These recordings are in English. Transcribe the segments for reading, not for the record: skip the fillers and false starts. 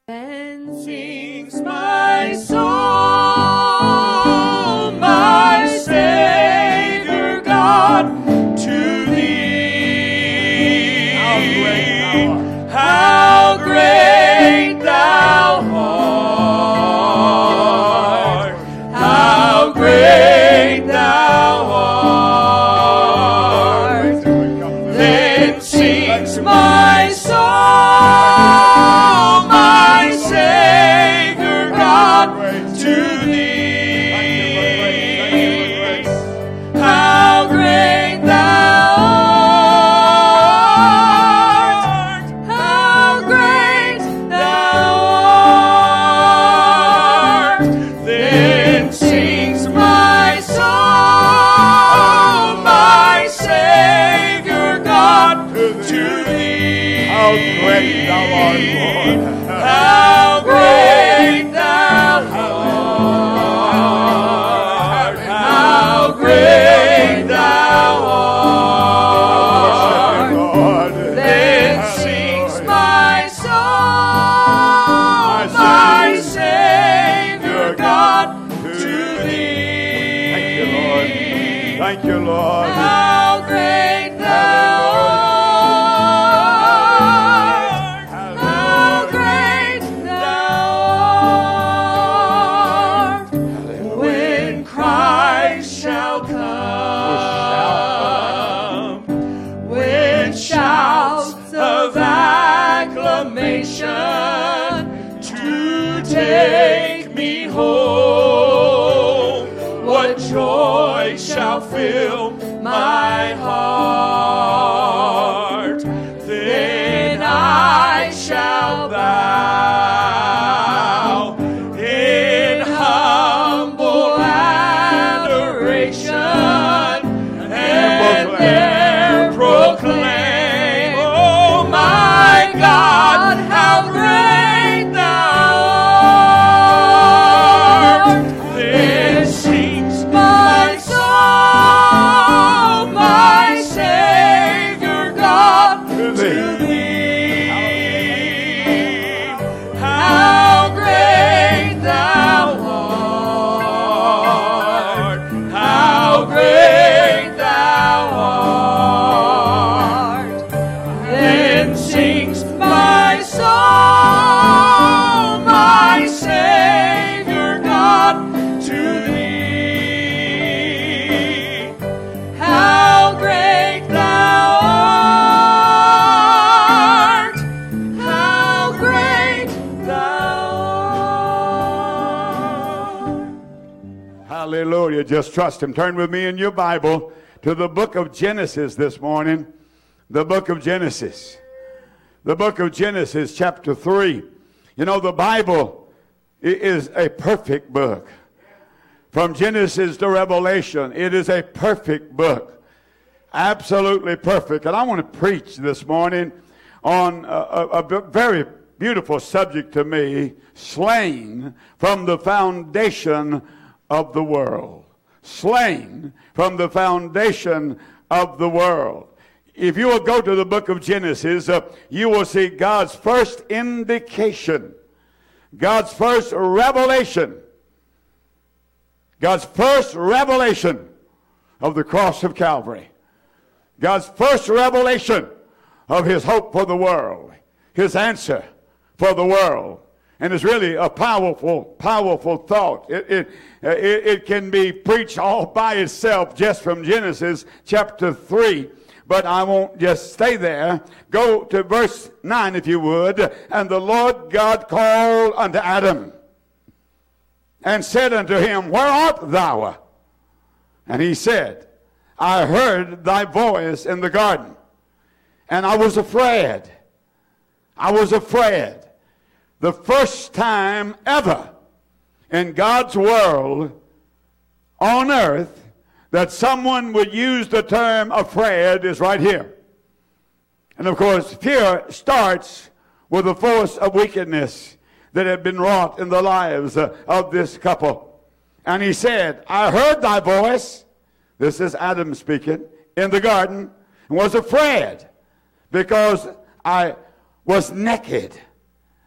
Then sings my soul, my Savior God, to thee. How great thou art! How great thou art! Then sings my soul, my Savior God, to thee. How great thou art! How great thou art! Then sings my soul, my Savior God, to thee. How great thou art, Lord. How great thou art! How great thou art! Lord. Then sings my soul, my Savior God, to thee. Thank you, Lord. Thank you, Lord. How great thou art! How great thou art! When Christ shall come, with shouts of acclamation to take me home, what joy shall fill my heart? Then I shall bow in humble adoration and there proclaim, oh my God, how great thou art! Then sings my soul, my Savior God, to thee. How great thou art! How great thou art! Then sings my soul, my Savior God, to thee. How great thou art! How great thou art! Hallelujah. Just trust Him. Turn with me in your Bible to the book of Genesis this morning. The book of Genesis. The book of Genesis, chapter 3. You know, the Bible is a perfect book. From Genesis to Revelation, it is a perfect book. Absolutely perfect. And I want to preach this morning on a very beautiful subject to me, slain from the foundation of the world. Slain from the foundation of the world. If you will go to the book of Genesis, you will see God's first indication, God's first revelation, God's first revelation of the cross of Calvary, God's first revelation of His hope for the world, His answer for the world. And it's really a powerful, powerful thought. It can be preached all by itself just from Genesis chapter 3. But I won't just stay there. Go to verse 9 if you would. And the Lord God called unto Adam and said unto him, where art thou? And he said, I heard thy voice in the garden, and I was afraid. I was afraid. The first time ever in God's world on earth that someone would use the term afraid is right here. And of course, fear starts with the force of wickedness that had been wrought in the lives of this couple. And he said, I heard thy voice, this is Adam speaking, in the garden, and was afraid because I was naked.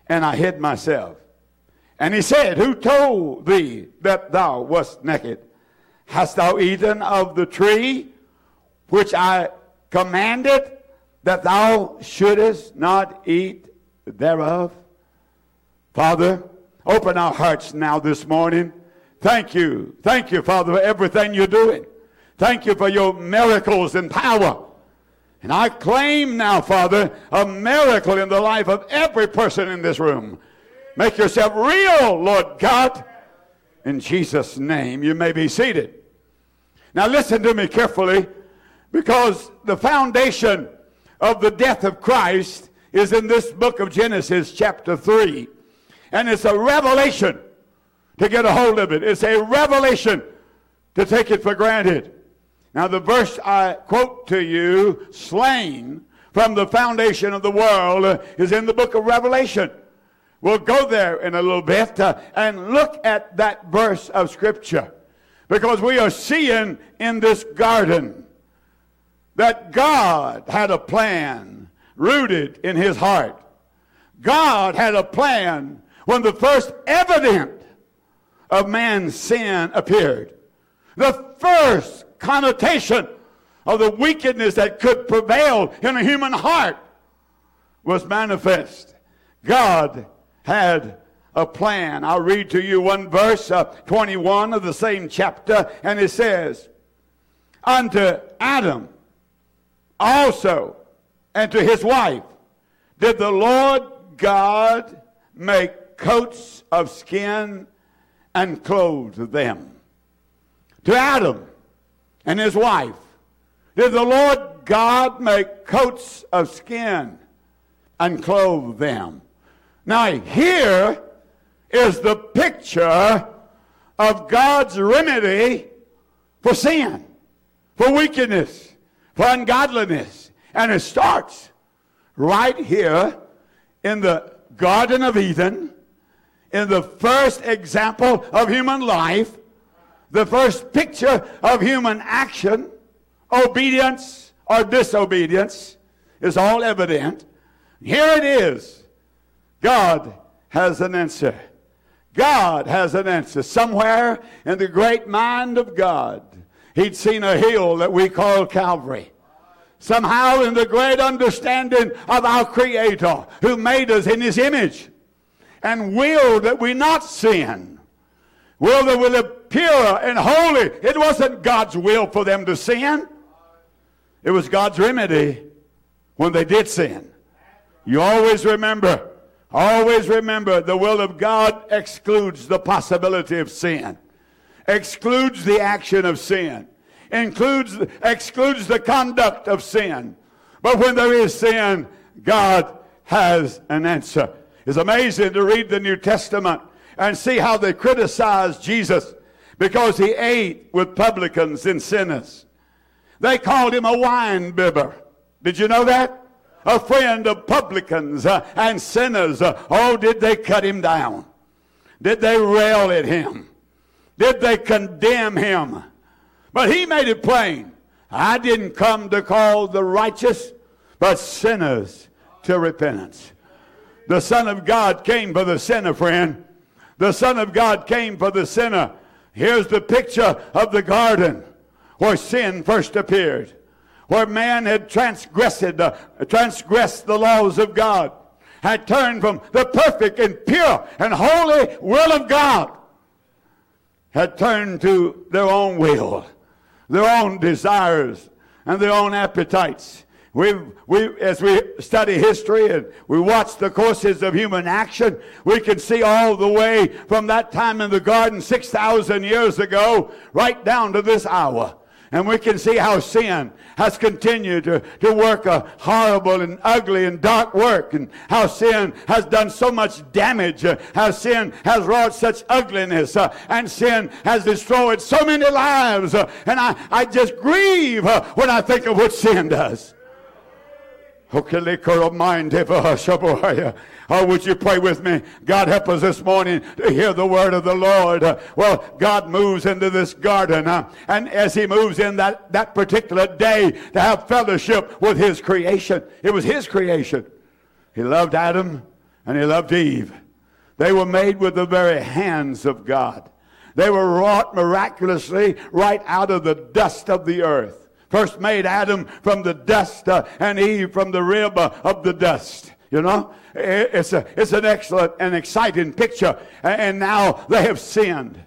and I hid myself. And he said, who told thee that thou wast naked? Hast thou eaten of the tree which I commanded that thou shouldest not eat thereof? Father, open our hearts now this morning. Thank you. Thank you, Father, for everything you're doing. Thank you for your miracles and power. And I claim now, Father, a miracle in the life of every person in this room. Make yourself real, Lord God. In Jesus' name, you may be seated. Now listen to me carefully, because the foundation of the death of Christ is in this book of Genesis chapter 3. And it's a revelation to get a hold of it. It's a revelation to take it for granted. Now the verse I quote to you, slain from the foundation of the world, is in the book of Revelation. We'll go there in a little bit and look at that verse of Scripture, because we are seeing in this garden that God had a plan rooted in his heart. God had a plan when the first evidence of man's sin appeared. The first connotation of the wickedness that could prevail in a human heart was manifest. God had a plan. I'll read to you one verse, 21 of the same chapter, and it says, unto Adam also and to his wife did the Lord God make coats of skin and clothe them. To Adam and his wife did the Lord God make coats of skin and clothe them. Now here is the picture of God's remedy for sin, for wickedness, for ungodliness. And it starts right here in the Garden of Eden, in the first example of human life, the first picture of human action. Obedience or disobedience is all evident. Here it is. God has an answer. God has an answer. Somewhere in the great mind of God, he'd seen a hill that we call Calvary. Somehow in the great understanding of our Creator, who made us in his image and willed that we not sin, willed that we live pure and holy. It wasn't God's will for them to sin. It was God's remedy when they did sin. You always remember the will of God excludes the possibility of sin, excludes the action of sin, excludes the conduct of sin. But when there is sin, God has an answer. It's amazing to read the New Testament and see how they criticize Jesus because he ate with publicans and sinners. They called him a wine bibber. Did you know that? A friend of publicans and sinners. Oh, did they cut him down? Did they rail at him? Did they condemn him? But he made it plain. I didn't come to call the righteous, but sinners to repentance. The Son of God came for the sinner, friend. The Son of God came for the sinner. Here's the picture of the garden where sin first appeared, where man had transgressed the laws of God, had turned from the perfect and pure and holy will of God, had turned to their own will, their own desires, and their own appetites. As we study history and we watch the courses of human action, we can see all the way from that time in the garden 6,000 years ago right down to this hour. And we can see how sin has continued to work a horrible and ugly and dark work, and how sin has done so much damage, how sin has wrought such ugliness, and sin has destroyed so many lives. And I just grieve when I think of what sin does. Oh, would you pray with me? God, help us this morning to hear the word of the Lord. Well, God moves into this garden, and as he moves in that particular day to have fellowship with his creation, it was his creation. He loved Adam, and he loved Eve. They were made with the very hands of God. They were wrought miraculously right out of the dust of the earth. First made Adam from the dust and Eve from the rib of the dust. You know, it's an excellent and exciting picture. And now they have sinned.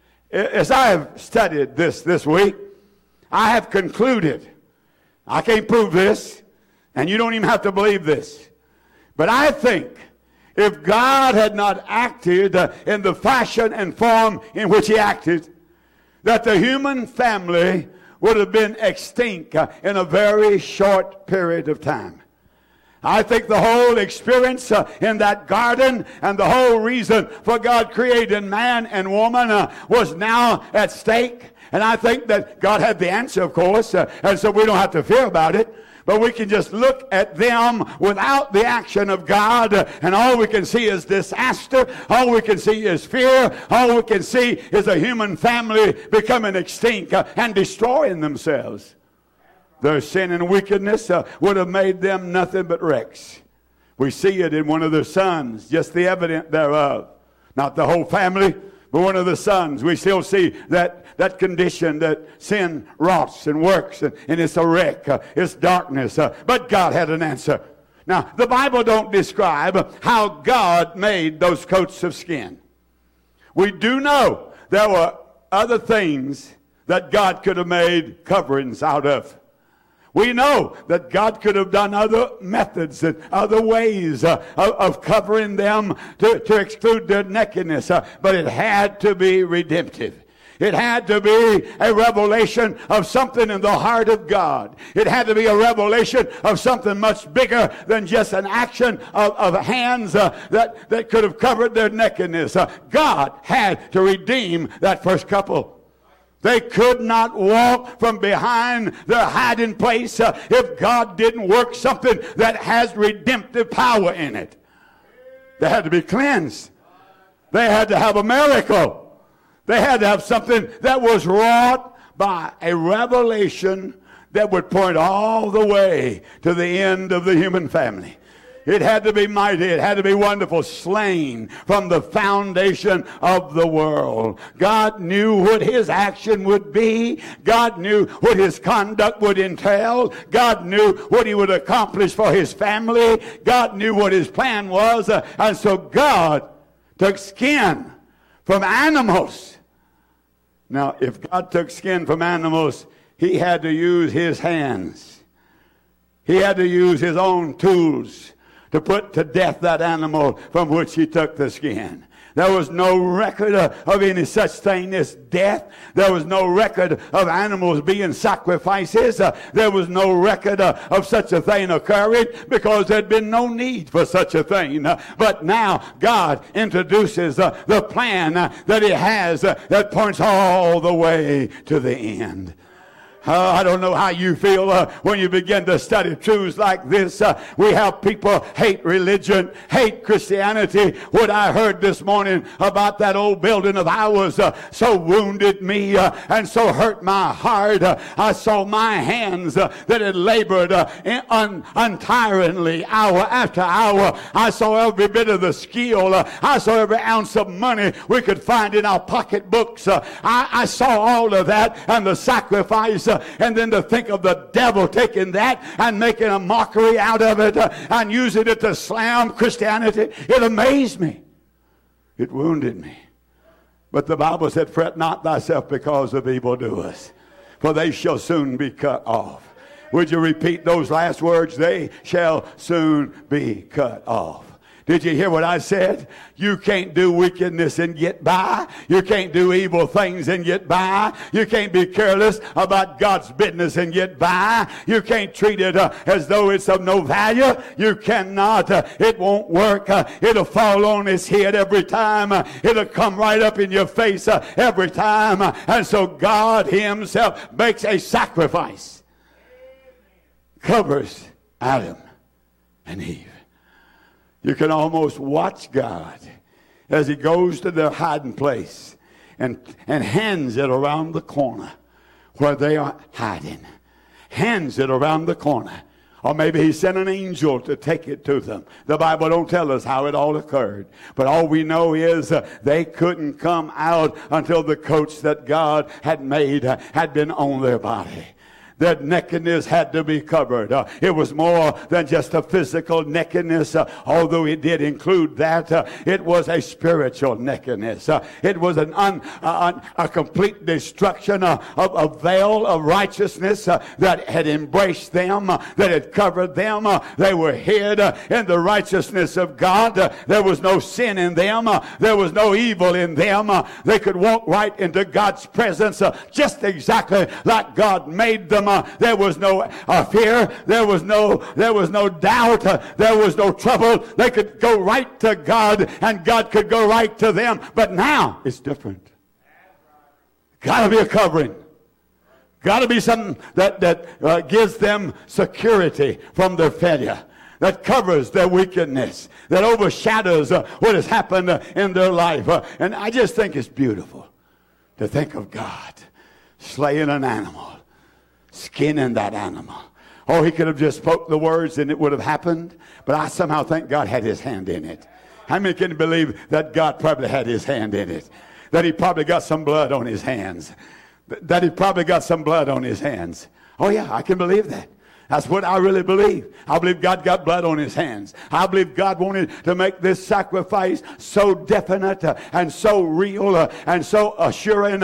As I have studied this week, I have concluded, I can't prove this, and you don't even have to believe this, but I think if God had not acted in the fashion and form in which he acted, that the human family would have been extinct in a very short period of time. I think the whole experience in that garden and the whole reason for God creating man and woman was now at stake. And I think that God had the answer, of course, and so we don't have to fear about it. But we can just look at them without the action of God, and all we can see is disaster. All we can see is fear. All we can see is a human family becoming extinct and destroying themselves. Their sin and wickedness would have made them nothing but wrecks. We see it in one of their sons, just the evidence thereof. Not the whole family, but one of the sons. We still see that condition that sin rots and works, and it's a wreck. It's darkness. But God had an answer. Now, the Bible don't describe how God made those coats of skin. We do know there were other things that God could have made coverings out of. We know that God could have done other methods and other ways of covering them to exclude their nakedness, but it had to be redemptive. It had to be a revelation of something in the heart of God. It had to be a revelation of something much bigger than just an action of hands that could have covered their nakedness. God had to redeem that first couple. They could not walk from behind their hiding place if God didn't work something that has redemptive power in it. They had to be cleansed. They had to have a miracle. They had to have something that was wrought by a revelation that would point all the way to the end of the human family. It had to be mighty. It had to be wonderful. Slain from the foundation of the world. God knew what his action would be. God knew what his conduct would entail. God knew what he would accomplish for his family. God knew what his plan was. And so God took skin from animals. Now, if God took skin from animals, he had to use his hands. He had to use his own tools to put to death that animal from which he took the skin. There was no record of any such thing as death. There was no record of animals being sacrifices. There was no record of such a thing occurring because there had been no need for such a thing. But now God introduces the plan that he has that points all the way to the end. I don't know how you feel when you begin to study truths like this. We have people hate religion, hate Christianity. What I heard this morning about that old building of ours so wounded me and so hurt my heart. I saw my hands that had labored untiringly hour after hour. I saw every bit of the skill. I saw every ounce of money we could find in our pocketbooks. I saw all of that and the sacrifice. And then to think of the devil taking that and making a mockery out of it and using it to slam Christianity, it amazed me. It wounded me. But the Bible said, fret not thyself because of evildoers, for they shall soon be cut off. Would you repeat those last words? They shall soon be cut off. Did you hear what I said? You can't do wickedness and get by. You can't do evil things and get by. You can't be careless about God's business and get by. You can't treat it as though it's of no value. You cannot. It won't work. It'll fall on its head every time. It'll come right up in your face every time. And so God himself makes a sacrifice. Covers Adam and Eve. You can almost watch God as he goes to their hiding place and hands it around the corner where they are hiding. Hands it around the corner. Or maybe he sent an angel to take it to them. The Bible don't tell us how it all occurred. But all we know is they couldn't come out until the coats that God had made had been on their body. Their nakedness had to be covered. It was more than just a physical nakedness, although it did include that. It was a spiritual nakedness. It was a complete destruction of a veil of righteousness that had embraced them, that had covered them. They were hid in the righteousness of God. There was no sin in them. There was no evil in them. They could walk right into God's presence just exactly like God made them. There was no fear. There was no doubt. There was no trouble. They could go right to God, and God could go right to them. But now it's different. Got to be a covering. Got to be something that gives them security from their failure, that covers their wickedness, that overshadows what has happened in their life. And I just think it's beautiful to think of God slaying an animal, skinning that animal. Oh, he could have just spoke the words and it would have happened. But I somehow think God had his hand in it. How many can believe that God probably had his hand in it? That he probably got some blood on his hands. That he probably got some blood on his hands. Oh yeah, I can believe that. That's what I really believe. I believe God got blood on his hands. I believe God wanted to make this sacrifice so definite and so real and so assuring.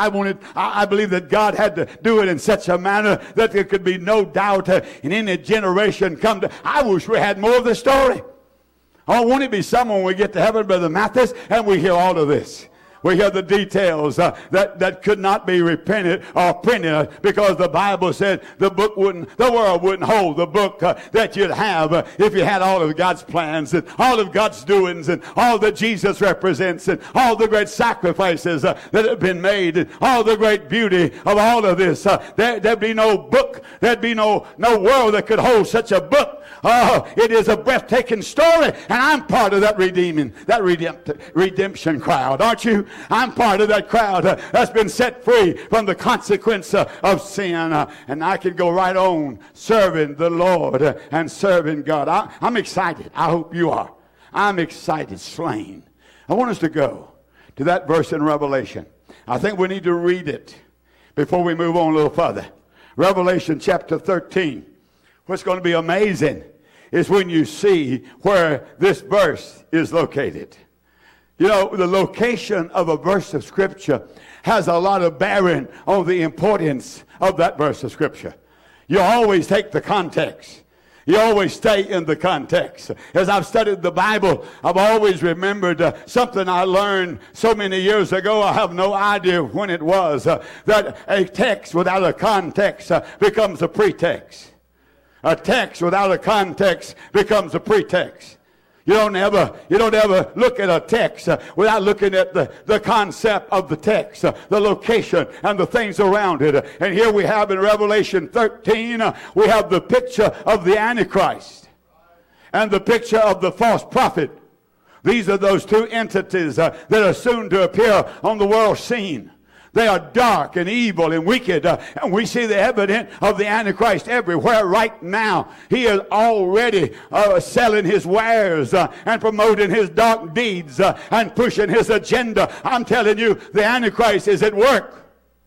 I believe that God had to do it in such a manner that there could be no doubt in any generation come to. I wish we had more of the story. Oh, won't it be someone when we get to heaven, Brother Mathis, and we hear all of this? We hear the details that could not be reprinted or printed because the Bible said the world wouldn't hold the book that you'd have if you had all of God's plans and all of God's doings and all that Jesus represents and all the great sacrifices that have been made and all the great beauty of all of this. There'd be no book. There'd be no world that could hold such a book. Oh, it is a breathtaking story, and I'm part of that redemption crowd, aren't you? I'm part of that crowd that's been set free from the consequence of sin, and I can go right on serving the Lord and serving God. I'm excited. I hope you are. I'm excited, slain. I want us to go to that verse in Revelation. I think we need to read it before we move on a little further. Revelation chapter 13. What's going to be amazing is when you see where this verse is located. You know, the location of a verse of Scripture has a lot of bearing on the importance of that verse of Scripture. You always take the context. You always stay in the context. As I've studied the Bible, I've always remembered something I learned so many years ago. I have no idea when it was. That a text without a context becomes a pretext. A text without a context becomes a pretext. You don't ever look at a text without looking at the concept of the text, the location, and the things around it. And here we have in Revelation 13, we have the picture of the Antichrist and the picture of the false prophet. These are those two entities that are soon to appear on the world scene. They are dark and evil and wicked. And we see the evidence of the Antichrist everywhere right now. He is already selling his wares and promoting his dark deeds and pushing his agenda. I'm telling you, the Antichrist is at work.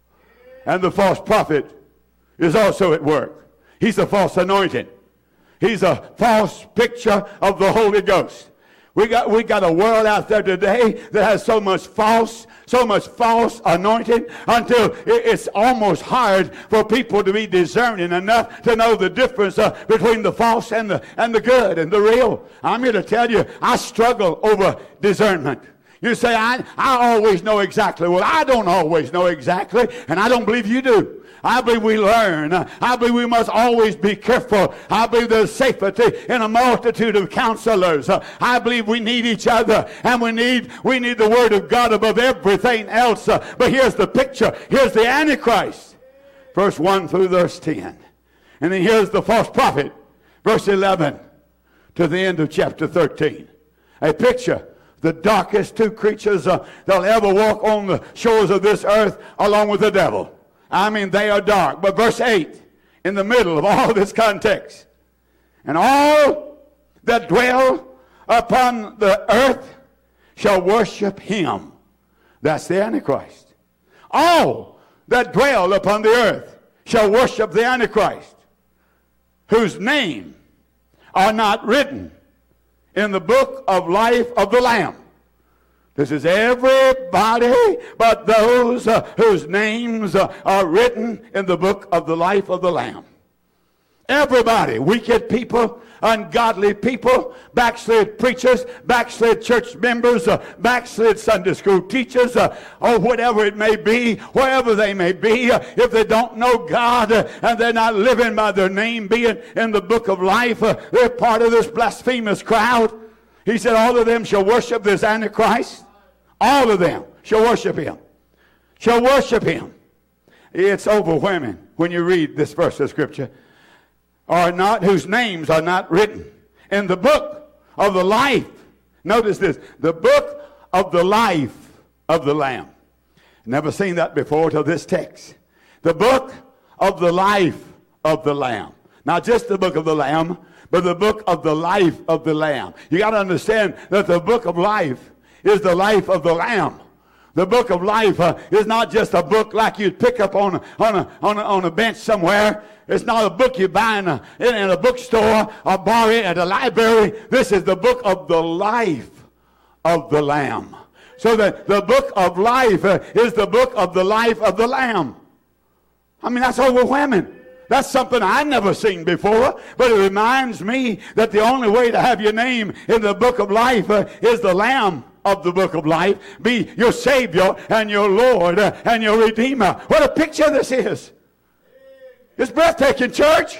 And the false prophet is also at work. He's a false anointing. He's a false picture of the Holy Ghost. We got a world out there today that has so much false anointing until it's almost hard for people to be discerning enough to know the difference between the false and the good and the real. I'm here to tell you, I struggle over discernment. You say, I always know exactly. Well, I don't always know exactly, and I don't believe you do. I believe we learn. I believe we must always be careful. I believe there's safety in a multitude of counselors. I believe we need each other, and we need the Word of God above everything else. But here's the picture. Here's the Antichrist, verse 1 through verse 10. And then here's the false prophet, verse 11 to the end of chapter 13. A picture. The darkest two creatures that'll ever walk on the shores of this earth along with the devil. I mean, they are dark. But verse 8, in the middle of all this context, And all that dwell upon the earth shall worship him. That's the Antichrist. All that dwell upon the earth shall worship the Antichrist, whose name are not written in the book of life of the Lamb. This is everybody but those whose names are written in the book of the life of the Lamb. Everybody, wicked people, ungodly people, backslid preachers, backslid church members, backslid Sunday school teachers, or whatever it may be, wherever they may be, if they don't know God and they're not living by their name being in the book of life, they're part of this blasphemous crowd. He said all of them shall worship this Antichrist. All of them shall worship him. Shall worship him. It's overwhelming when you read this verse of Scripture. Are not, whose names are not written in the book of the life. Notice this, the book of the life of the Lamb. Never seen that before till this text. The book of the life of the Lamb. Not just the book of the Lamb, but the book of the life of the Lamb. You got to understand that the book of life is the life of the Lamb. The book of life is not just a book like you'd pick up on a bench somewhere. It's not a book you buy in a bookstore or borrow it at a library. This is the book of the life of the Lamb. So that the book of life is the book of the life of the Lamb. I mean, that's overwhelming. That's something I've never seen before, but it reminds me that the only way to have your name in the book of life is the Lamb of the book of life, be your Savior and your Lord and your Redeemer. What a picture this is. It's breathtaking, church.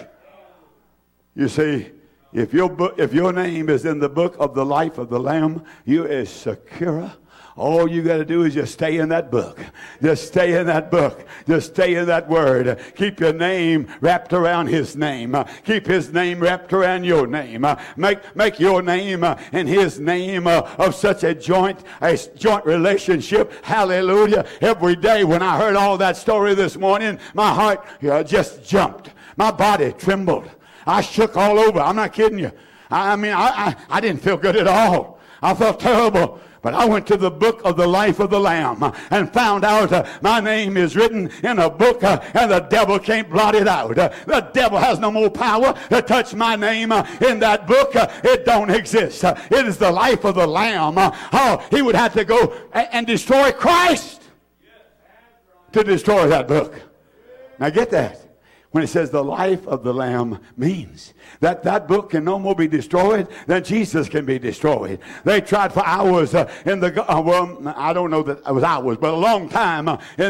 You see, if your name is in the book of the life of the Lamb, you is secure. All you got to do is just stay in that book. Just stay in that book. Just stay in that word. Keep your name wrapped around his name. Keep his name wrapped around your name. Make your name and his name of such a joint relationship. Hallelujah. Every day when I heard all that story this morning, my heart just jumped. My body trembled. I shook all over. I'm not kidding you. I didn't feel good at all. I felt terrible. But I went to the book of the life of the Lamb and found out my name is written in a book and the devil can't blot it out. The devil has no more power to touch my name in that book. It don't exist. It is the life of the Lamb. Oh, he would have to go and destroy Christ to destroy that book. Now get that. When it says the life of the Lamb means that that book can no more be destroyed than Jesus can be destroyed. They tried for hours in I don't know that it was hours, but a long time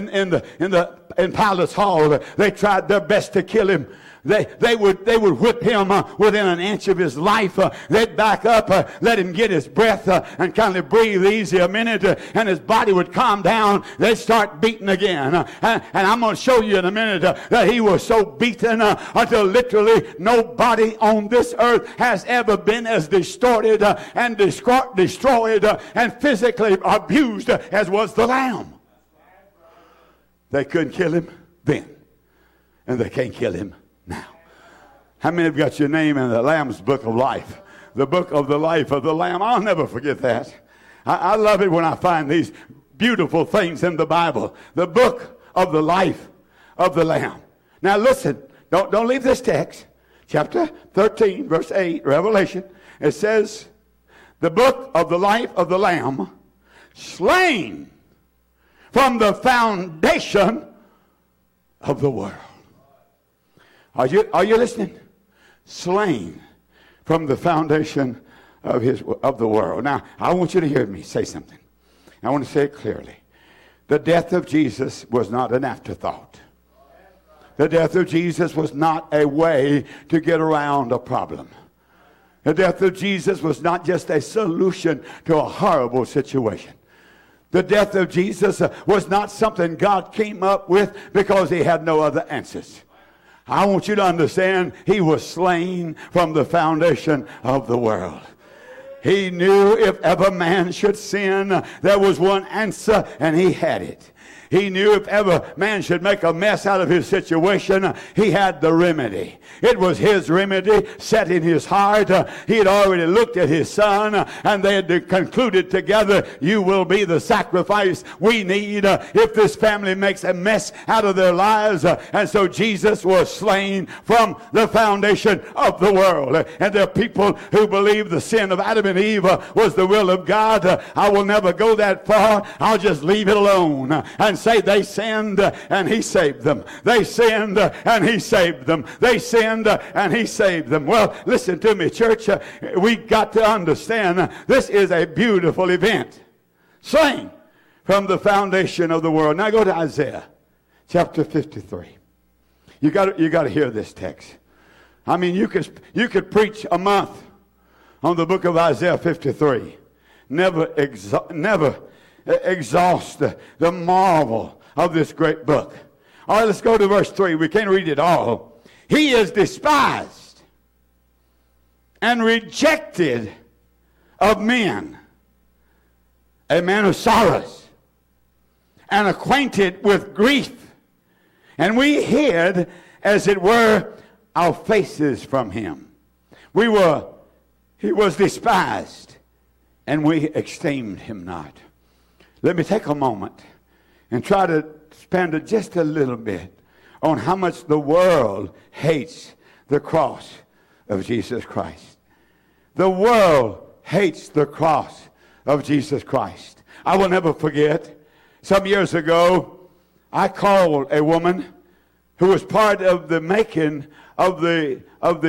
in Pilate's hall. They tried their best to kill him. They would whip him within an inch of his life. They'd back up, let him get his breath and kind of breathe easy a minute, and his body would calm down. They'd start beating again. And I'm going to show you in a minute that he was so beaten until literally nobody on this earth has ever been as distorted and destroyed and physically abused as was the Lamb. They couldn't kill him then, and they can't kill him now. How many have got your name in the Lamb's book of life? The book of the life of the Lamb. I'll never forget that. I love it when I find these beautiful things in the Bible. The book of the life of the Lamb. Now listen, don't leave this text. Chapter 13, verse 8, Revelation. It says, the book of the life of the Lamb, slain from the foundation of the world. Are you listening? Slain from the foundation of the world. Now, I want you to hear me say something. I want to say it clearly. The death of Jesus was not an afterthought. The death of Jesus was not a way to get around a problem. The death of Jesus was not just a solution to a horrible situation. The death of Jesus was not something God came up with because he had no other answers. I want you to understand he was slain from the foundation of the world. He knew if ever man should sin, there was one answer, and he had it. He knew if ever man should make a mess out of his situation, he had the remedy. It was his remedy set in his heart. He had already looked at his son, and they had concluded together, you will be the sacrifice we need if this family makes a mess out of their lives. And so Jesus was slain from the foundation of the world. And there are people who believe the sin of Adam and Eve was the will of God. I will never go that far. I'll just leave it alone and say they sinned and he saved them. They sinned and he saved them. They sinned and he saved them. Well, listen to me, church. We got to understand this is a beautiful event. Slain from the foundation of the world. Now go to Isaiah chapter 53. You got to hear this text. I mean, you could preach a month on the book of Isaiah 53. Never exhaust the marvel of this great book. All right, let's go to verse 3. We can't read it all. He is despised and rejected of men, a man of sorrows, and acquainted with grief. And we hid, as it were, our faces from him. He was despised, and we esteemed him not. Let me take a moment and try to spend just a little bit on how much the world hates the cross of Jesus Christ. The world hates the cross of Jesus Christ. I will never forget, some years ago, I called a woman who was part of the making of the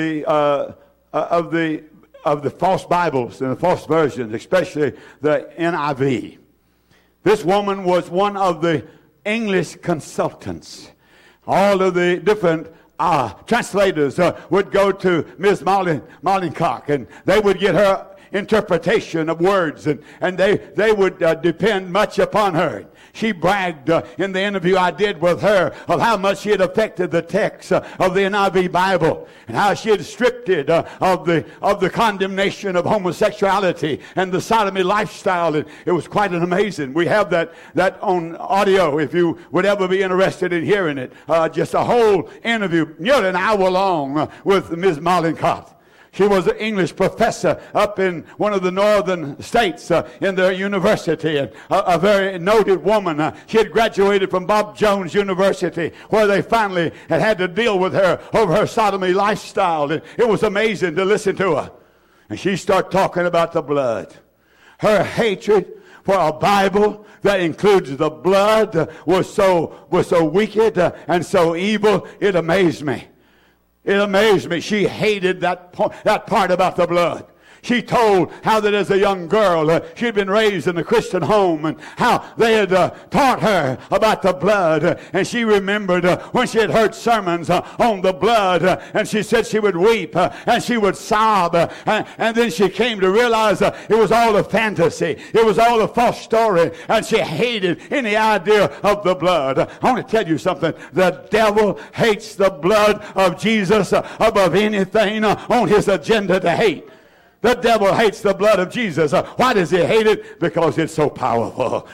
false Bibles and the false versions, especially the NIV. This woman was one of the English consultants. All of the different translators would go to Ms. Mollencock, and they would get her interpretation of words, and they would depend much upon her. She bragged in the interview I did with her of how much she had affected the text of the NIV Bible, and how she had stripped it of the condemnation of homosexuality and the sodomy lifestyle. And it was quite an amazing. We have that on audio if you would ever be interested in hearing it. Just a whole interview, nearly an hour long, with Ms. Mollencock. She was an English professor up in one of the northern states in their university, and a very noted woman. She had graduated from Bob Jones University, where they finally had to deal with her over her sodomy lifestyle. And it was amazing to listen to her. And she started talking about the blood. Her hatred for a Bible that includes the blood was so wicked and so evil, it amazed me. It amazed me. She hated that part about the blood. She told how that as a young girl, she'd been raised in a Christian home, and how they had taught her about the blood. And she remembered when she had heard sermons on the blood, and she said she would weep and she would sob. And then she came to realize it was all a fantasy. It was all a false story. And she hated any idea of the blood. I want to tell you something. The devil hates the blood of Jesus above anything on his agenda to hate. The devil hates the blood of Jesus. Why does he hate it? Because it's so powerful.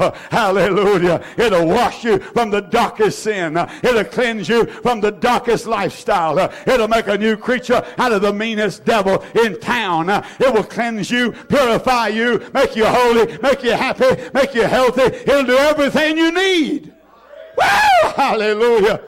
Hallelujah. It'll wash you from the darkest sin. It'll cleanse you from the darkest lifestyle. It'll make a new creature out of the meanest devil in town. It will cleanse you, purify you, make you holy, make you happy, make you healthy. It'll do everything you need. Woo! Hallelujah.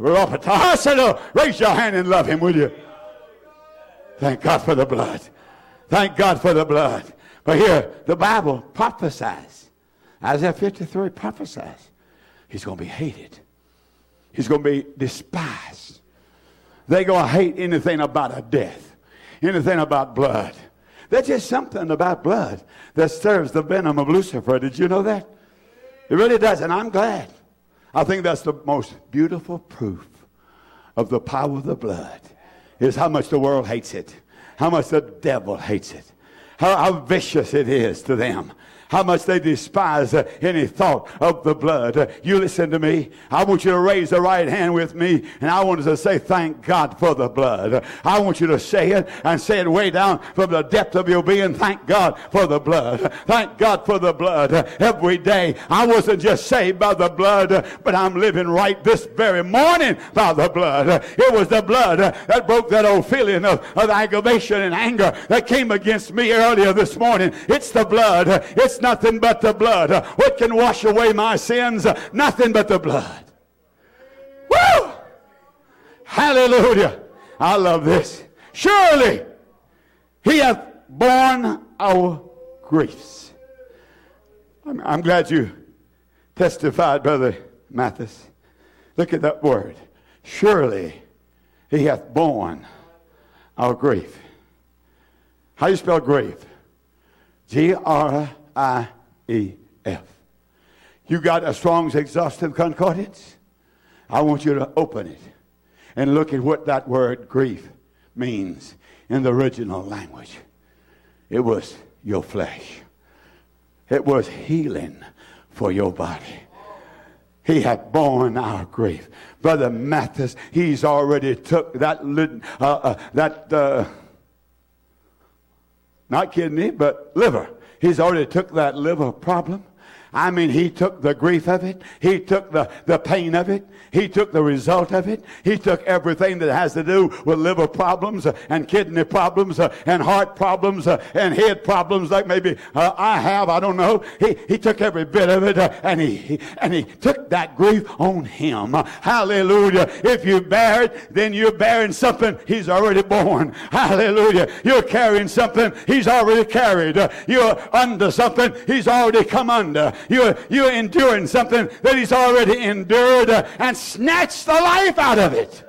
Raise your hand and love him, will you? Thank God for the blood. Thank God for the blood. But here, the Bible prophesies. Isaiah 53 prophesies. He's going to be hated. He's going to be despised. They're going to hate anything about a death. Anything about blood. There's just something about blood that stirs the venom of Lucifer. Did you know that? It really does, and I'm glad. I think that's the most beautiful proof of the power of the blood, is how much the world hates it. How much the devil hates it. How vicious it is to them. how much they despise any thought of the blood. You listen to me. I want you to raise the right hand with me, and I want to say, thank God for the blood. I want you to say it, and say it way down from the depth of your being. Thank God for the blood. Thank God for the blood. Every day, I wasn't just saved by the blood, but I'm living right this very morning by the blood. It was the blood that broke that old feeling of aggravation and anger that came against me earlier this morning. It's the blood. It's nothing but the blood. What can wash away my sins? Nothing but the blood. Woo! Hallelujah. I love this. Surely he hath borne our griefs. I'm glad you testified, Brother Mathis. Look at that word. Surely he hath borne our grief. How do you spell grief? G-R-I-E-F. You got a Strong's Exhaustive Concordance? I want you to open it and look at what that word grief means in the original language. It was your flesh. It was healing for your body. He hath borne our grief. Brother Mathis, he's already took that not kidney, but liver. He's already took that liver problem. I mean, he took the grief of it. He took the pain of it. He took the result of it. He took everything that has to do with liver problems and kidney problems and heart problems and head problems like maybe I have. I don't know. He took every bit of it and he took that grief on him. Hallelujah. If you bear it, then you're bearing something he's already borne. Hallelujah. You're carrying something he's already carried. You're under something he's already come under. You're enduring something that he's already endured and snatched the life out of it.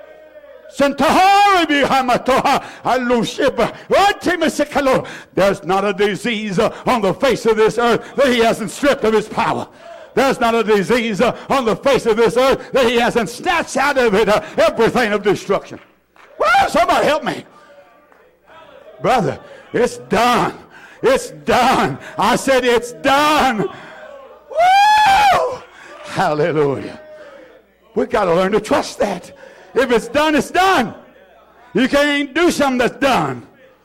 There's not a disease on the face of this earth that he hasn't stripped of his power. There's not a disease on the face of this earth that he hasn't snatched out of it everything of destruction. Well, somebody help me. Brother, it's done. It's done. I said it's done. Woo! Hallelujah. We've got to learn to trust that. If it's done, it's done. You can't do something that's done.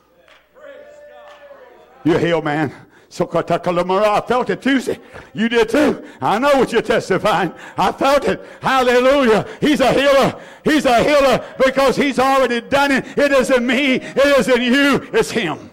You're healed, man. I felt it Tuesday. You did too. I know what you're testifying. I felt it. Hallelujah. He's a healer. He's a healer because he's already done it. It isn't me. It isn't you. It's him.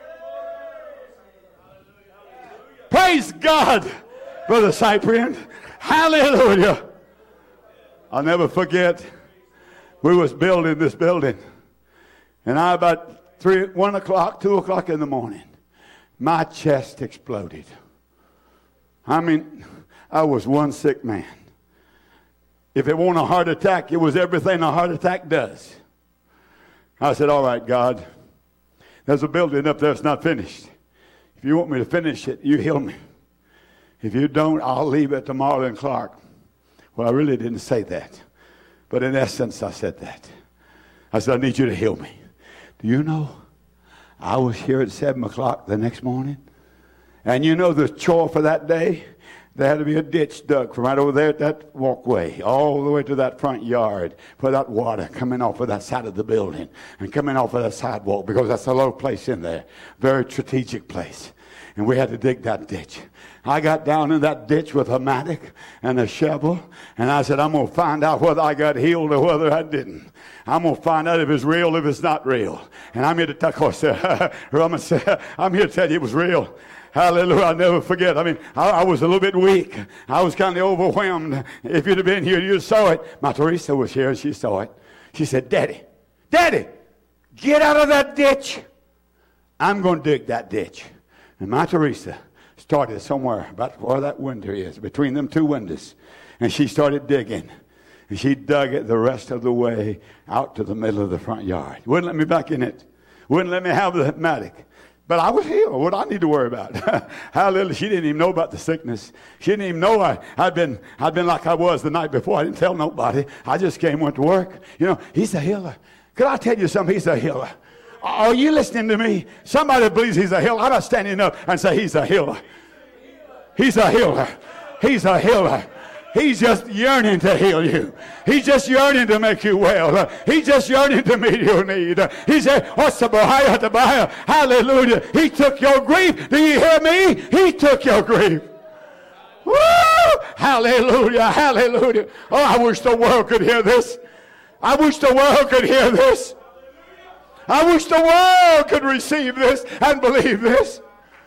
Praise God, Brother Cyprian. Hallelujah. I'll never forget, we was building this building. And about 1 o'clock, 2 o'clock in the morning, my chest exploded. I mean, I was one sick man. If it wasn't a heart attack, it was everything a heart attack does. I said, all right, God, there's a building up there that's not finished. If you want me to finish it, you heal me. If you don't, I'll leave it to Marlon Clark. Well, I really didn't say that. But in essence, I said that. I said, I need you to heal me. Do you know, I was here at 7 o'clock the next morning. And you know the chore for that day? There had to be a ditch dug from right over there at that walkway all the way to that front yard for that water coming off of that side of the building and coming off of that sidewalk because that's a low place in there. Very strategic place. And we had to dig that ditch. I got down in that ditch with a mattock and a shovel, and I said, I'm going to find out whether I got healed or whether I didn't. I'm going to find out if it's real, if it's not real. And I'm here to tell you it was real. Hallelujah. I'll never forget. I mean, I was a little bit weak. I was kind of overwhelmed. If you'd have been here, you'd saw it. My Teresa was here, and she saw it. She said, Daddy, get out of that ditch. I'm going to dig that ditch. And my Teresa started somewhere about where that window is, between them two windows. And she started digging. And she dug it the rest of the way out to the middle of the front yard. Wouldn't let me back in it. Wouldn't let me have the mattock. But I was healed. What do I need to worry about? Hallelujah. She didn't even know about the sickness. She didn't even know I'd been like I was the night before. I didn't tell nobody. I just came, went to work. You know, he's a healer. Could I tell you something? He's a healer. Are you listening to me? Somebody believes he's a healer. I'm not standing up and say he's a healer. He's a healer. He's a healer. He's just yearning to heal you. He's just yearning to make you well. He's just yearning to meet your need. He said, hallelujah. He took your grief. Do you hear me? He took your grief. Woo! Hallelujah. Hallelujah. Oh, I wish the world could hear this. I wish the world could hear this. I wish the world could receive this and believe this.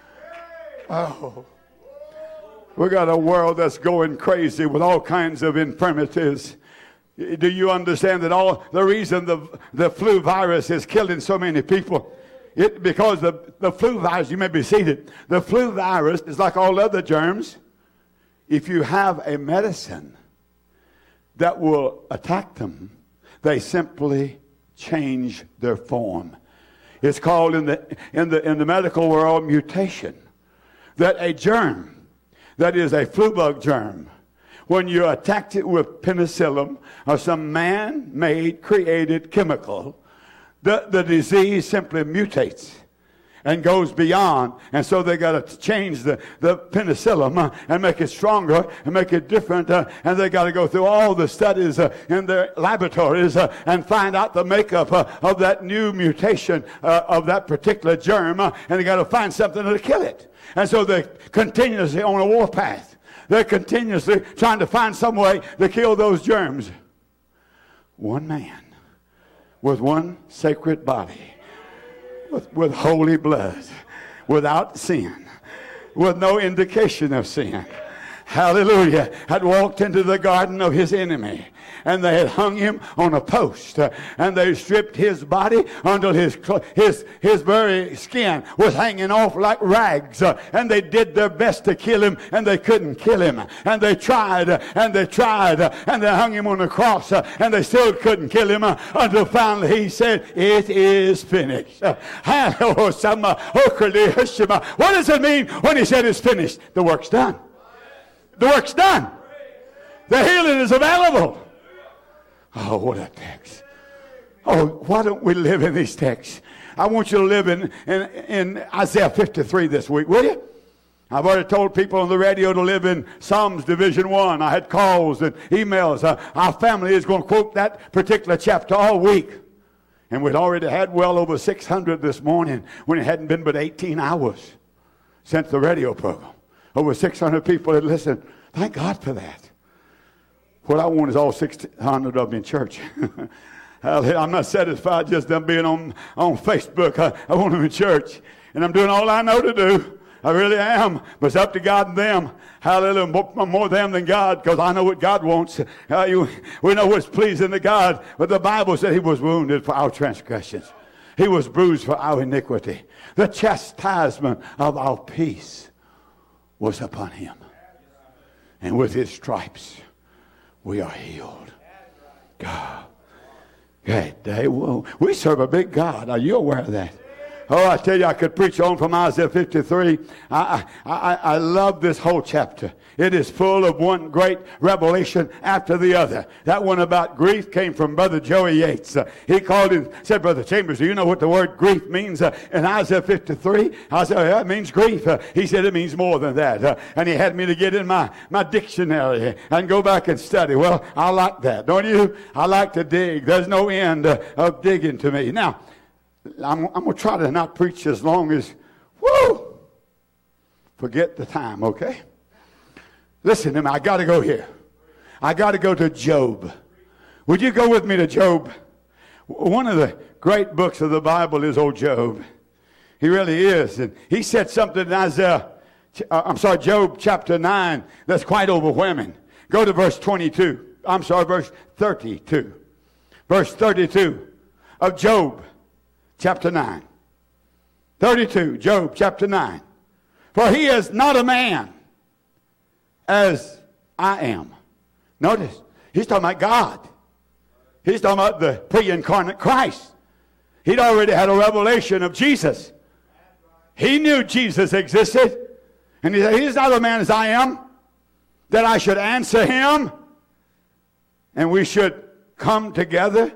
Oh. We got a world that's going crazy with all kinds of infirmities. Do you understand that all the reason the flu virus is killing so many people? Because the flu virus, you may be seated, the flu virus is like all other germs. If you have a medicine that will attack them, they simply change their form. It's called in the medical world mutation. That a germ that is a flu bug germ, when you attack it with penicillin or some man-made created chemical, the disease simply mutates and goes beyond. And so they got to change the penicillin and make it stronger and make it different. And they got to go through all the studies in their laboratories and find out the makeup of that new mutation of that particular germ. And they got to find something to kill it. And so they're continuously on a warpath. They're continuously trying to find some way to kill those germs. One man with one sacred body, with holy blood, without sin, with no indication of sin. Hallelujah. Had walked into the garden of his enemy. And they had hung him on a post. And they stripped his body until his very skin was hanging off like rags. And they did their best to kill him. And they couldn't kill him. And they tried. And they tried. And they hung him on the cross. And they still couldn't kill him. Until finally he said, "It is finished." What does it mean when he said it's finished? The work's done. The work's done. The healing is available. Oh, what a text. Oh, why don't we live in these texts? I want you to live in Isaiah 53 this week, will you? I've already told people on the radio to live in Psalms Division 1. I had calls and emails. Our family is going to quote that particular chapter all week. And we'd already had well over 600 this morning when it hadn't been but 18 hours since the radio program. Over 600 people had listened. Thank God for that. What I want is all 600 of them in church. I'm not satisfied just them being on Facebook. I want them in church. And I'm doing all I know to do. I really am. But it's up to God and them. Hallelujah. More them than God, because I know what God wants. We know what's pleasing to God. But the Bible said he was wounded for our transgressions. He was bruised for our iniquity. The chastisement of our peace was upon him. And with his stripes, we are healed. God. Great day. Whoa. We serve a big God. Are you aware of that? Oh, I tell you, I could preach on from Isaiah 53. I love this whole chapter. It is full of one great revelation after the other. That one about grief came from Brother Joey Yates. He called it, said, "Brother Chambers, do you know what the word grief means in Isaiah 53? I said, "Yeah, it means grief." He said, "It means more than that." And he had me to get in my dictionary and go back and study. Well, I like that, don't you? I like to dig. There's no end of digging to me. Now, I'm going to try to not preach as long as, forget the time, okay? Listen to me, I got to go here. I got to go to Job. Would you go with me to Job? One of the great books of the Bible is old Job. He really is. And he said something in Job chapter 9 that's quite overwhelming. Go to verse 22. Verse 32. Verse 32 of Job. Chapter 9. 32, Job chapter 9. For he is not a man as I am. Notice, he's talking about God. He's talking about the pre-incarnate Christ. He'd already had a revelation of Jesus. He knew Jesus existed. And he said, he's not a man as I am, that I should answer him. And we should come together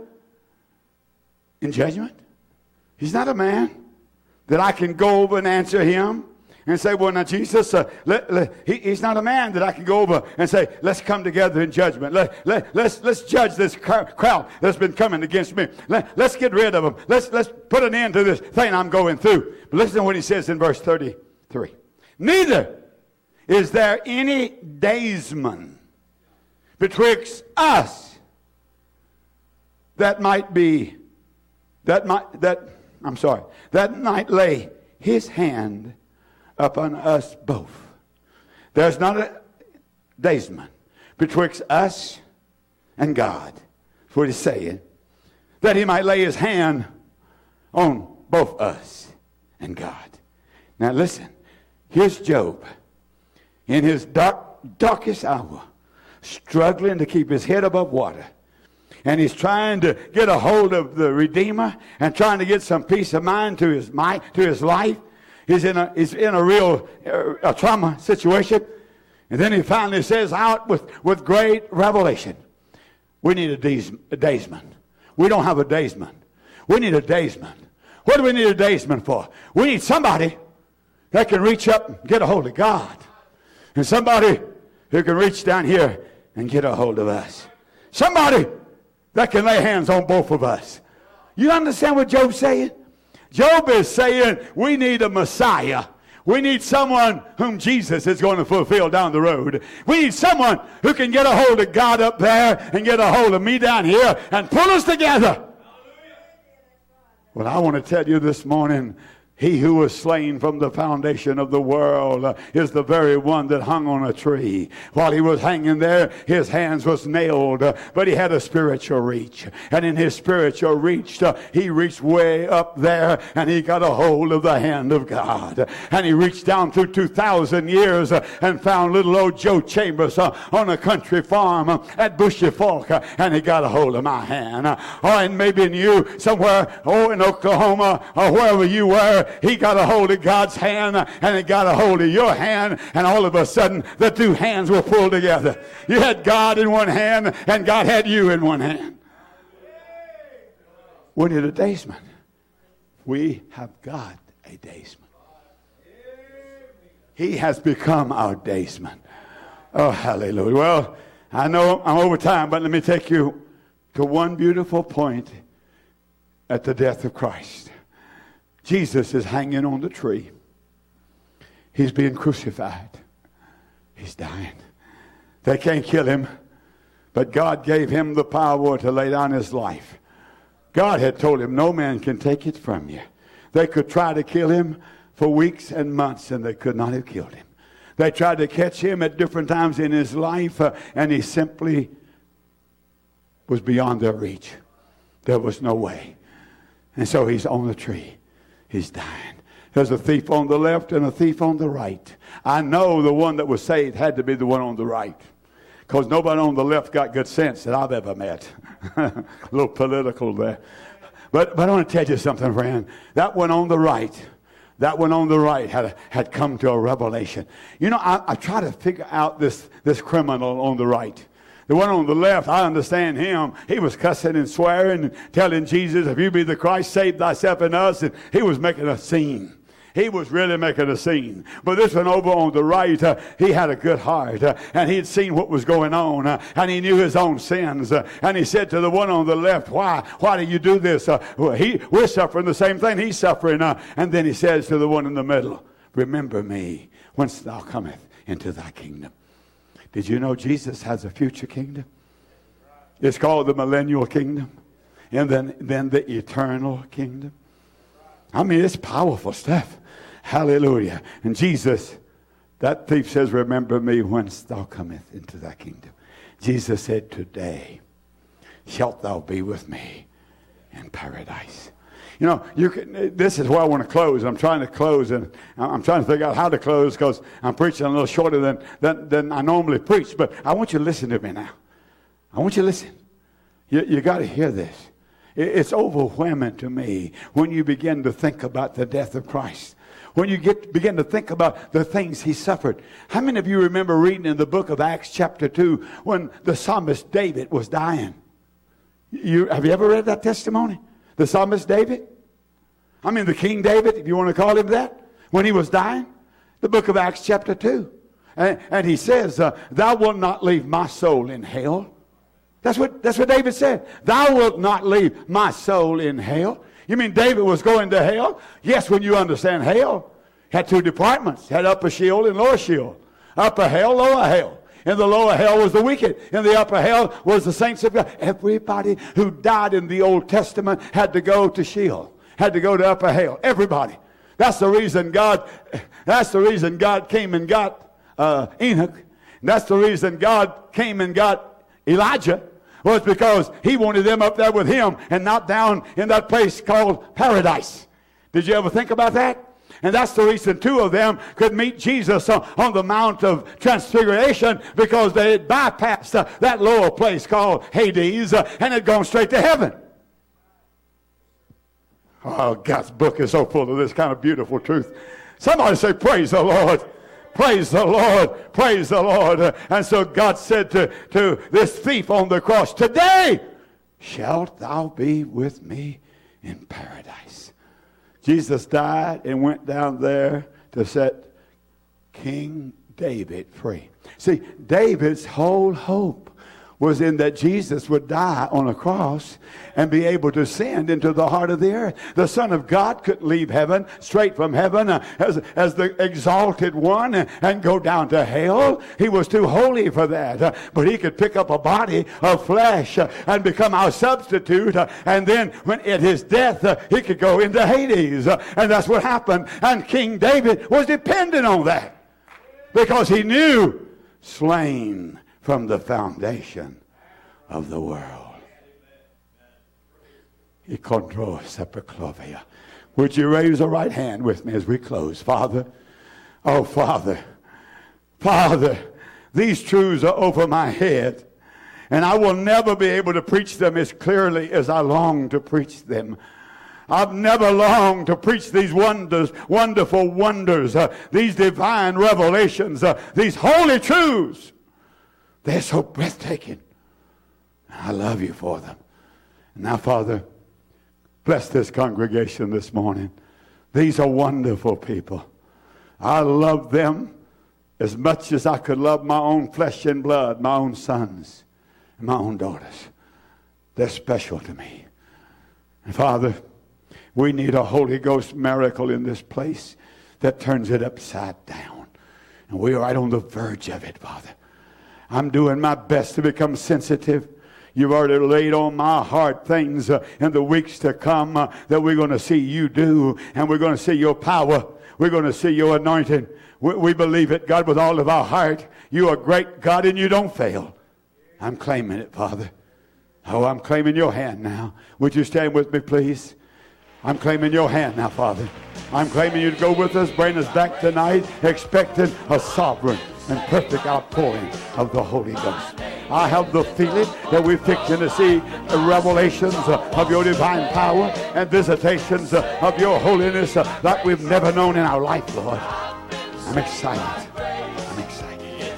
in judgment. He's not a man that I can go over and answer him. and say, well, now Jesus, he's not a man that I can go over and say, let's come together in judgment. Let's judge this crowd that's been coming against me. Let's get rid of them. Let's put an end to this thing I'm going through. But listen to what he says in verse 33. Neither is there any daysman betwixt us that might lay his hand upon us both. There's not a daysman betwixt us and God. That's what he's saying. That he might lay his hand on both us and God. Now listen, here's Job in his darkest hour, struggling to keep his head above water. And he's trying to get a hold of the Redeemer and trying to get some peace of mind to his life. He's in a real trauma situation. And then he finally says out with great revelation, we need a daysman. We don't have a daysman. We need a daysman. What do we need a daysman for? We need somebody that can reach up and get a hold of God. And somebody who can reach down here and get a hold of us. Somebody that can lay hands on both of us. You understand what Job's saying? Job is saying we need a Messiah. We need someone whom Jesus is going to fulfill down the road. We need someone who can get a hold of God up there and get a hold of me down here and pull us together. Well, I want to tell you this morning, he who was slain from the foundation of the world is the very one that hung on a tree. While he was hanging there, his hands was nailed, but he had a spiritual reach. And in his spiritual reach, he reached way up there, and he got a hold of the hand of God. And he reached down through 2,000 years and found little old Joe Chambers on a country farm at Bushy Fork, and he got a hold of my hand. And maybe in you somewhere, in Oklahoma, or wherever you were, he got a hold of God's hand, and he got a hold of your hand, and all of a sudden the two hands were pulled together. You had God in one hand, and God had you in one hand. We need a daysman. We have got a daysman. He has become our daysman. Oh, hallelujah. Well, I know I'm over time, but let me take you to one beautiful point at the death of Christ. Jesus is hanging on the tree. He's being crucified. He's dying. They can't kill him, but God gave him the power to lay down his life. God had told him, no man can take it from you. They could try to kill him for weeks and months, and they could not have killed him. They tried to catch him at different times in his life, and he simply was beyond their reach. There was no way. And so he's on the tree. He's dying. There's a thief on the left and a thief on the right. I know the one that was saved had to be the one on the right, because nobody on the left got good sense that I've ever met. A little political there. But I want to tell you something, friend. That one on the right had come to a revelation. You know, I try to figure out this criminal on the right. The one on the left, I understand him. He was cussing and swearing and telling Jesus, if you be the Christ, save thyself and us. And he was making a scene. He was really making a scene. But this one over on the right, he had a good heart. And he'd seen what was going on. And he knew his own sins. And he said to the one on the left, why do you do this? We're suffering the same thing he's suffering. And then he says to the one in the middle, remember me once thou cometh into thy kingdom. Did you know Jesus has a future kingdom? It's called the millennial kingdom. And then the eternal kingdom. I mean, it's powerful stuff. Hallelujah. And Jesus, that thief says, remember me whence thou cometh into thy kingdom. Jesus said, today shalt thou be with me in paradise. You know, this is where I want to close. I'm trying to close, and I'm trying to figure out how to close because I'm preaching a little shorter than I normally preach. But I want you to listen to me now. I want you to listen. You got to hear this. It's overwhelming to me when you begin to think about the death of Christ. When you begin to think about the things he suffered. How many of you remember reading in the book of Acts chapter 2 when the psalmist David was dying? Have you ever read that testimony? The psalmist David? I mean the King David, if you want to call him that. When he was dying. The book of Acts chapter 2. And he says, thou wilt not leave my soul in hell. That's what David said. Thou wilt not leave my soul in hell. You mean David was going to hell? Yes, when you understand hell. Had two departments. Had upper Sheol and lower Sheol. Upper hell, lower hell. In the lower hell was the wicked. In the upper hell was the saints of God. Everybody who died in the Old Testament had to go to Sheol. Had to go to upper hell. Everybody. That's the reason God came and got Enoch. And that's the reason God came and got Elijah. Was because he wanted them up there with him and not down in that place called paradise. Did you ever think about that? And that's the reason two of them could meet Jesus on the Mount of Transfiguration, because they had bypassed that lower place called Hades and had gone straight to heaven. Oh, God's book is so full of this kind of beautiful truth. Somebody say, praise the Lord. Praise the Lord. Praise the Lord. And so God said to this thief on the cross, today shalt thou be with me in paradise. Jesus died and went down there to set King David free. See, David's whole hope was in that Jesus would die on a cross and be able to ascend into the heart of the earth. The Son of God couldn't leave heaven, straight from heaven, as the exalted one and go down to hell. He was too holy for that. But he could pick up a body of flesh and become our substitute. And then when at his death, he could go into Hades. And that's what happened. And King David was dependent on that, because he knew, slain from the foundation of the world. Would you raise a right hand with me as we close? Father, oh Father, Father, these truths are over my head, and I will never be able to preach them as clearly as I long to preach them. I've never longed to preach these wonders, wonderful wonders, these divine revelations, these holy truths. They're so breathtaking. I love you for them. Now, Father, bless this congregation this morning. These are wonderful people. I love them as much as I could love my own flesh and blood, my own sons and my own daughters. They're special to me. And Father, we need a Holy Ghost miracle in this place that turns it upside down. And we're right on the verge of it, Father. I'm doing my best to become sensitive. You've already laid on my heart things in the weeks to come that we're going to see you do. And we're going to see your power. We're going to see your anointing. We believe it, God, with all of our heart. You are great, God, and you don't fail. I'm claiming it, Father. Oh, I'm claiming your hand now. Would you stand with me, please? I'm claiming your hand now, Father. I'm claiming you to go with us, bring us back tonight, expecting a sovereign and perfect outpouring of the Holy Ghost. I have the feeling that we're fixing to see revelations of your divine power and visitations of your holiness like we've never known in our life, Lord. I'm excited. I'm excited.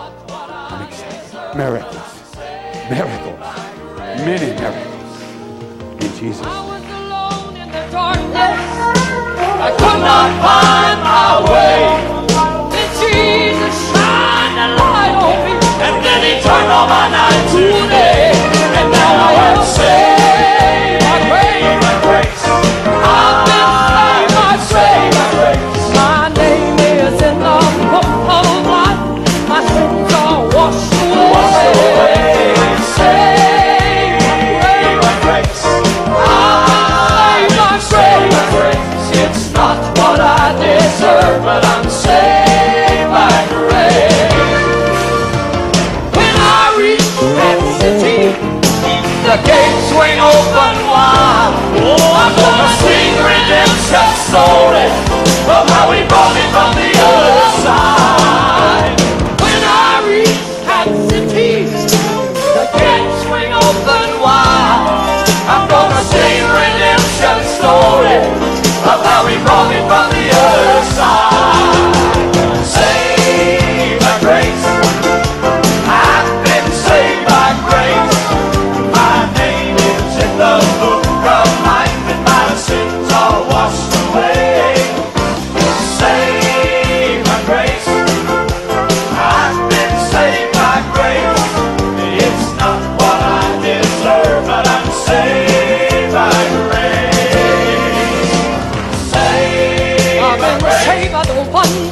I'm excited. Miracles. Miracles. Many miracles. In Jesus' name. I was alone in the darkness. I could not find my way. Jesus shine a light on me, and then he turned all my night to day, and now I am saved by grace. I've been saved by grace. My name is in the book of life. My sins are washed away. Saved by grace. I'm saved by grace. It's not what I deserve.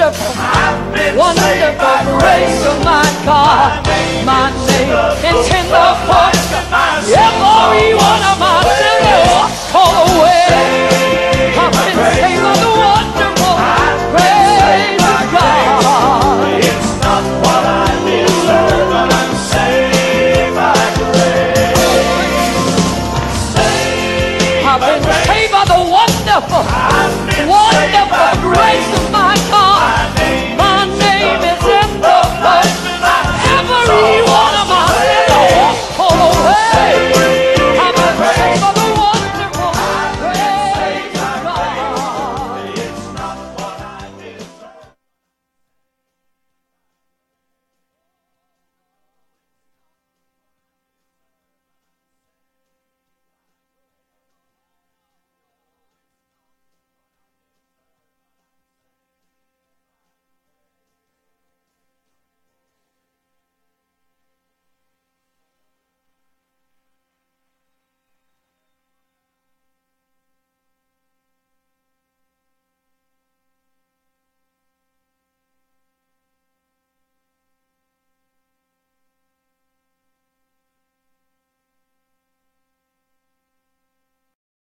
wonderful, wonderful grace of my God. My name in tender part, every one of my sinners call away.